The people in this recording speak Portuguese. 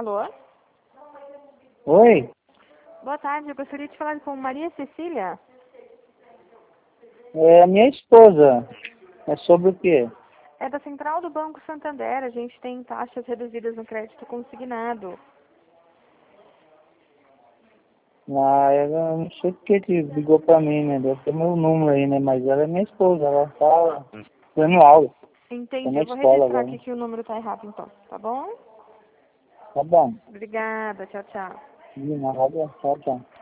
Alô? Oi? Boa tarde, eu gostaria de falar com Maria Cecília. É a minha esposa. É sobre o quê? É da Central do Banco Santander, a gente tem taxas reduzidas no crédito consignado. Ah, ela não sei porque que ligou pra mim, né? Deve ter meu número aí, né? Mas ela é minha esposa, ela tá dando aula. Tá Entendi, na eu vou escola registrar agora. aqui que o número tá errado então, tá bom? Tá bom. Obrigada, tchau, tchau. De nada, tchau, tchau.